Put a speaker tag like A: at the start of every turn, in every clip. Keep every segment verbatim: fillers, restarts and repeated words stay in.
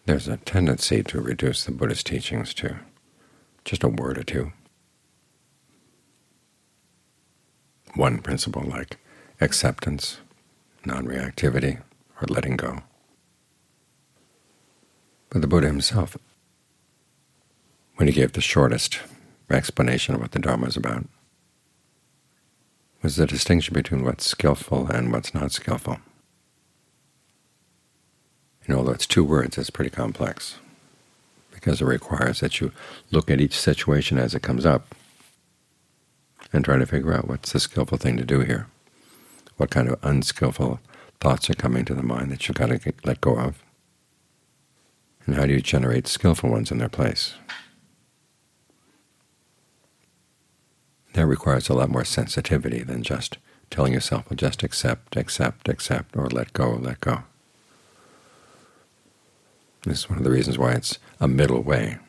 A: There's a tendency to reduce the Buddhist teachings to just a word or two. One principle like acceptance, non-reactivity, or letting go. But the Buddha himself, when he gave the shortest explanation of what the Dharma is about, was the distinction between what's skillful and what's not skillful. And although it's two words, it's pretty complex, because it requires that you look at each situation as it comes up and try to figure out what's the skillful thing to do here, what kind of unskillful thoughts are coming to the mind that you've got to let go of, and how do you generate skillful ones in their place. That requires a lot more sensitivity than just telling yourself, well, just accept, accept, accept, or let go, let go. This is one of the reasons why it's a middle way.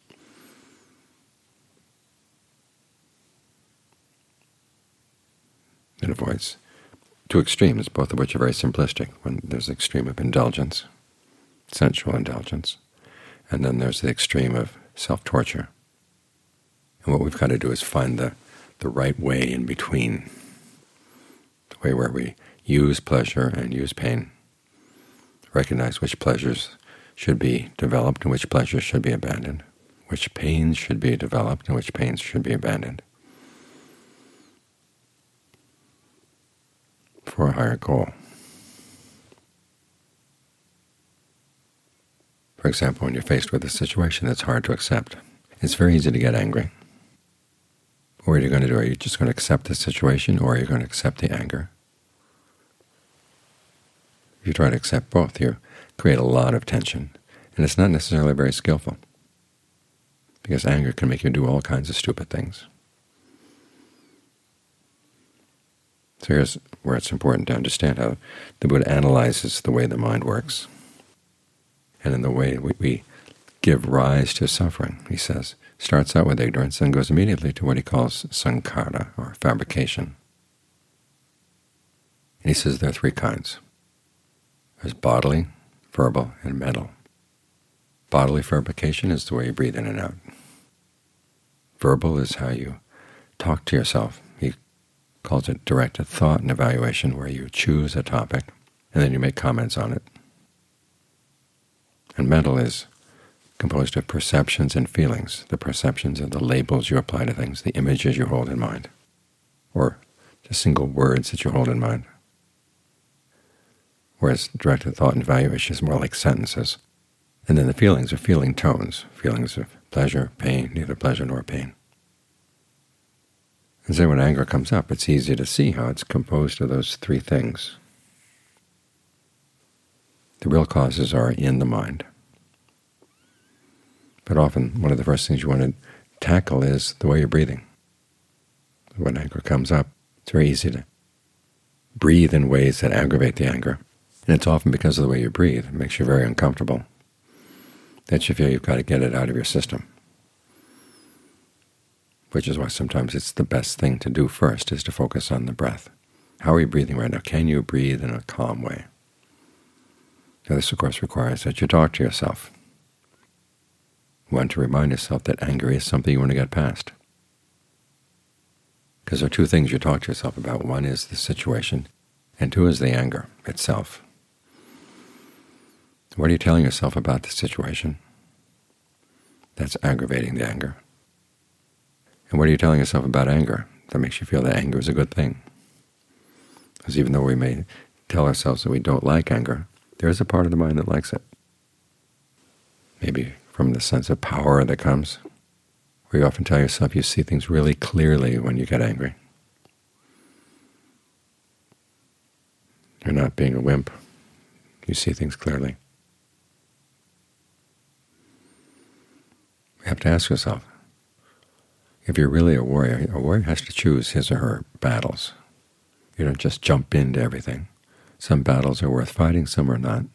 A: It avoids two extremes, both of which are very simplistic. When there's the extreme of indulgence, sensual indulgence, and then there's the extreme of self-torture. And what we've got to do is find the, the right way in between, the way where we use pleasure and use pain, recognize which pleasures should be developed and which pleasures should be abandoned, which pains should be developed and which pains should be abandoned, for a higher goal. For example, when you're faced with a situation that's hard to accept, it's very easy to get angry. What are you going to do? Are you just going to accept the situation, or are you going to accept the anger? If you try to accept both, you create a lot of tension, and it's not necessarily very skillful, because anger can make you do all kinds of stupid things. So here's where it's important to understand how the Buddha analyzes the way the mind works, and in the way we, we give rise to suffering. He says, starts out with ignorance and goes immediately to what he calls sankhara, or fabrication. And he says there are three kinds. There's bodily, verbal, and mental. Bodily fabrication is the way you breathe in and out. Verbal is how you talk to yourself. He calls it directed thought and evaluation, where you choose a topic and then you make comments on it. And mental is composed of perceptions and feelings. The perceptions are the labels you apply to things, the images you hold in mind, or the single words that you hold in mind. Whereas directed thought and evaluation is more like sentences. And then the feelings are feeling tones, feelings of pleasure, pain, neither pleasure nor pain. And so when anger comes up, it's easy to see how it's composed of those three things. The real causes are in the mind. But often one of the first things you want to tackle is the way you're breathing. When anger comes up, it's very easy to breathe in ways that aggravate the anger. And it's often because of the way you breathe. It makes you very uncomfortable, that you feel you've got to get it out of your system. Which is why sometimes it's the best thing to do first, is to focus on the breath. How are you breathing right now? Can you breathe in a calm way? Now this, of course, requires that you talk to yourself. You want to remind yourself that anger is something you want to get past. Because there are two things you talk to yourself about. One is the situation, and two is the anger itself. What are you telling yourself about the situation? That's aggravating the anger. And what are you telling yourself about anger? That makes you feel that anger is a good thing. Because even though we may tell ourselves that we don't like anger, there is a part of the mind that likes it. Maybe from the sense of power that comes, where you often tell yourself you see things really clearly when you get angry. You're not being a wimp. You see things clearly. You have to ask yourself, if you're really a warrior, a warrior has to choose his or her battles. You don't just jump into everything. Some battles are worth fighting, some are not.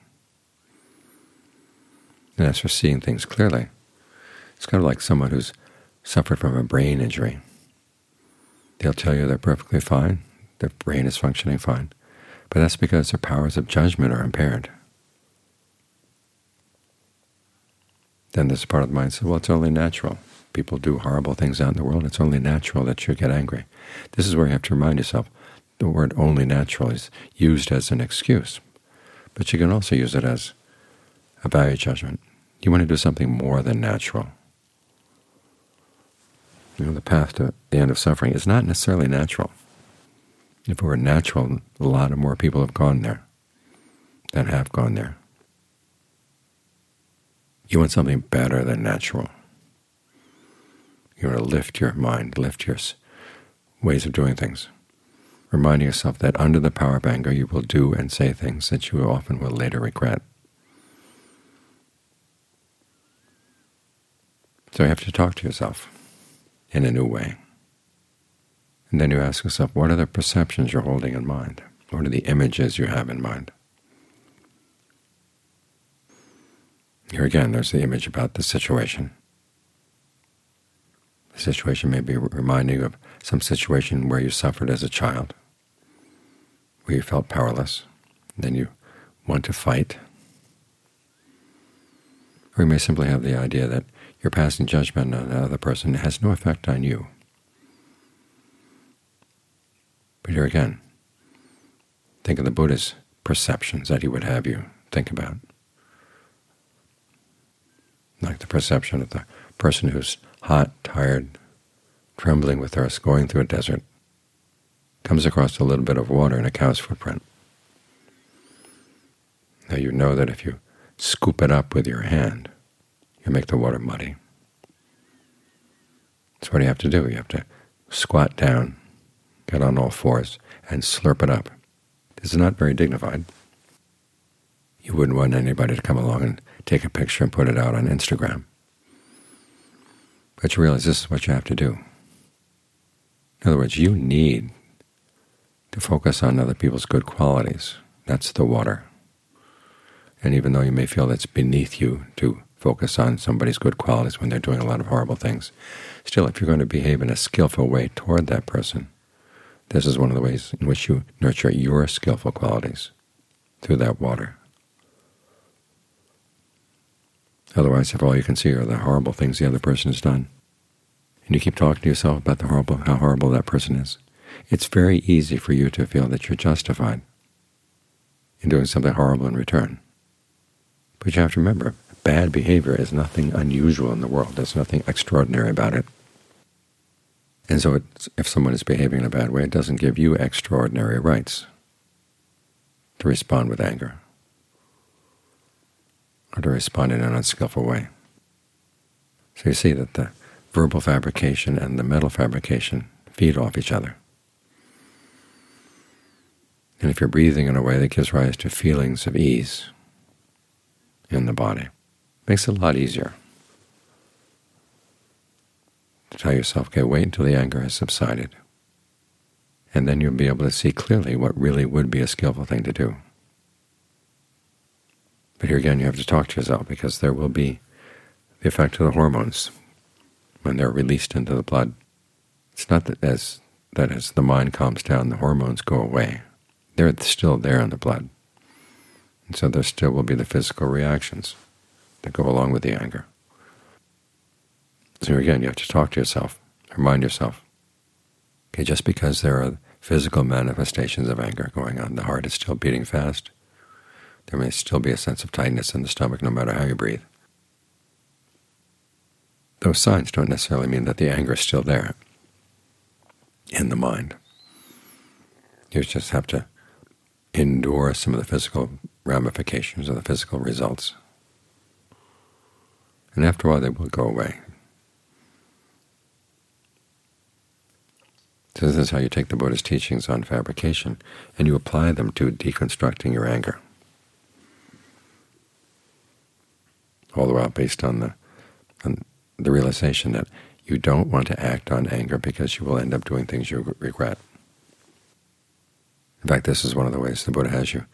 A: And as for seeing things clearly, it's kind of like someone who's suffered from a brain injury. They'll tell you they're perfectly fine, their brain is functioning fine, but that's because their powers of judgment are impaired. then this part of the mind says, well, it's only natural. People do horrible things out in the world. It's only natural that you get angry. This is where you have to remind yourself the word only natural is used as an excuse, but you can also use it as a value judgment. You want to do something more than natural. You know, the path to the end of suffering is not necessarily natural. If it were natural, a lot of more people have gone there than have gone there. You want something better than natural. You want to lift your mind, lift your ways of doing things, reminding yourself that under the power of anger you will do and say things that you often will later regret. So you have to talk to yourself in a new way. And then you ask yourself, what are the perceptions you're holding in mind? What are the images you have in mind? Here again, there's the image about the situation. The situation may be reminding you of some situation where you suffered as a child, where you felt powerless, and then you want to fight. Or you may simply have the idea that your passing judgment on another person has no effect on you. But here again, think of the Buddha's perceptions that he would have you think about. Like the perception of the person who's hot, tired, trembling with thirst, going through a desert, comes across a little bit of water in a cow's footprint. Now you know that if you scoop it up with your hand, you make the water muddy. So what do you have to do? You have to squat down, get on all fours, and slurp it up. This is not very dignified. You wouldn't want anybody to come along and take a picture and put it out on Instagram. But you realize this is what you have to do. In other words, you need to focus on other people's good qualities. That's the water. And even though you may feel it's beneath you to focus on somebody's good qualities when they're doing a lot of horrible things, still, if you're going to behave in a skillful way toward that person, this is one of the ways in which you nurture your skillful qualities, through that water. Otherwise, if all you can see are the horrible things the other person has done, and you keep talking to yourself about the horrible, how horrible that person is, it's very easy for you to feel that you're justified in doing something horrible in return. But you have to remember, bad behavior is nothing unusual in the world. There's nothing extraordinary about it. And so it's, if someone is behaving in a bad way, it doesn't give you extraordinary rights to respond with anger or to respond in an unskillful way. So you see that the verbal fabrication and the mental fabrication feed off each other. And if you're breathing in a way that gives rise to feelings of ease in the body, it makes it a lot easier to tell yourself, okay, wait until the anger has subsided, and then you'll be able to see clearly what really would be a skillful thing to do. But here again, you have to talk to yourself, because there will be the effect of the hormones when they're released into the blood. It's not that as, that as the mind calms down, the hormones go away. They're still there in the blood. And so there still will be the physical reactions that go along with the anger. So again, you have to talk to yourself, remind yourself, okay, just because there are physical manifestations of anger going on, the heart is still beating fast, there may still be a sense of tightness in the stomach no matter how you breathe. Those signs don't necessarily mean that the anger is still there in the mind. You just have to endure some of the physical ramifications or the physical results. And after a while they will go away. So this is how you take the Buddha's teachings on fabrication and you apply them to deconstructing your anger. All the while based on the, on the realization that you don't want to act on anger because you will end up doing things you regret. In fact, this is one of the ways the Buddha has you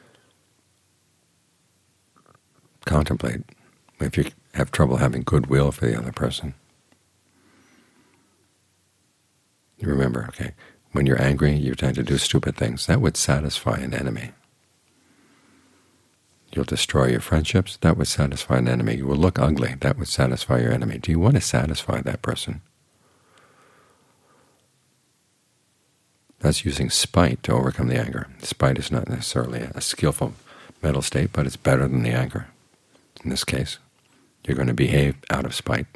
A: contemplate if you have trouble having goodwill for the other person. You remember, okay, when you're angry, you tend to do stupid things. That would satisfy an enemy. You'll destroy your friendships. That would satisfy an enemy. You will look ugly. That would satisfy your enemy. Do you want to satisfy that person? That's using spite to overcome the anger. Spite is not necessarily a skillful mental state, but it's better than the anger. In this case, you're going to behave out of spite.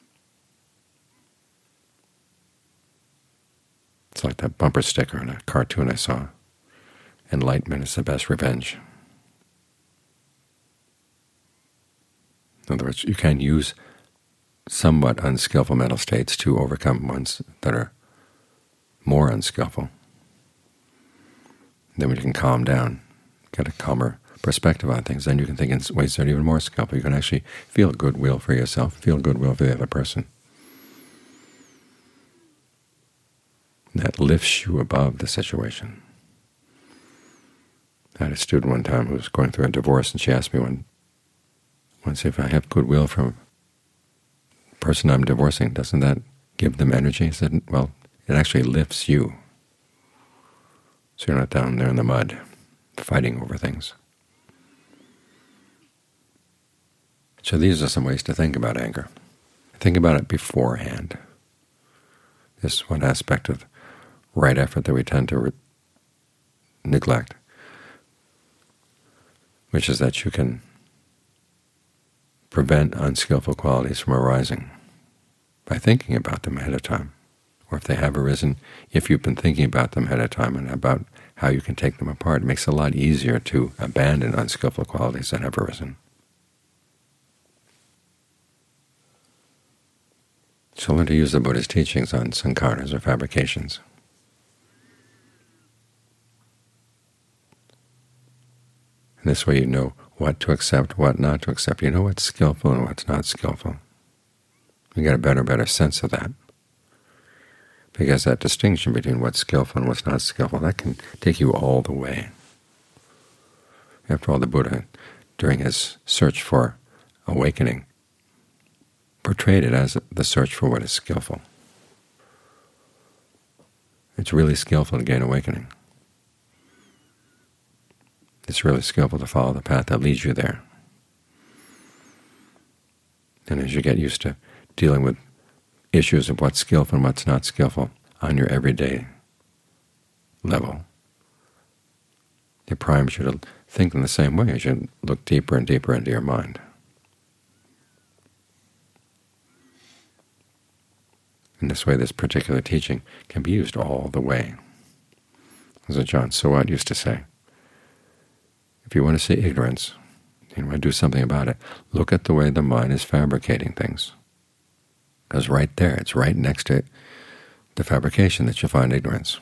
A: It's like that bumper sticker in a cartoon I saw. Enlightenment is the best revenge. In other words, you can use somewhat unskillful mental states to overcome ones that are more unskillful. Then when you can calm down, get a calmer perspective on things, then you can think in ways that are even more skillful. You can actually feel goodwill for yourself, feel goodwill for the other person. That lifts you above the situation. I had a student one time who was going through a divorce, and she asked me one, once if I have goodwill from the person I'm divorcing, doesn't that give them energy? I said, well, it actually lifts you. So you're not down there in the mud fighting over things. So these are some ways to think about anger. Think about it beforehand. This is one aspect of right effort that we tend to neglect, which is that you can prevent unskillful qualities from arising by thinking about them ahead of time. Or if they have arisen, if you've been thinking about them ahead of time and about how you can take them apart, it makes it a lot easier to abandon unskillful qualities that have arisen. So learn to use the Buddha's teachings on sankharas, or fabrications. And this way you know what to accept, what not to accept. You know what's skillful and what's not skillful. You get a better and better sense of that. Because that distinction between what's skillful and what's not skillful, that can take you all the way. After all, the Buddha, during his search for awakening, portrayed it as the search for what is skillful. It's really skillful to gain awakening. It's really skillful to follow the path that leads you there. And as you get used to dealing with issues of what's skillful and what's not skillful on your everyday level, it primes you to think in the same way as you look deeper and deeper into your mind. In this way, this particular teaching can be used all the way. As Ajahn Suwat used to say, if you want to see ignorance, you want to do something about it, look at the way the mind is fabricating things. Because right there, it's right next to the fabrication that you find ignorance.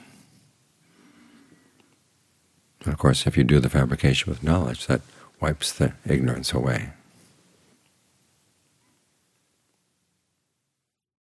A: And of course, if you do the fabrication with knowledge, that wipes the ignorance away.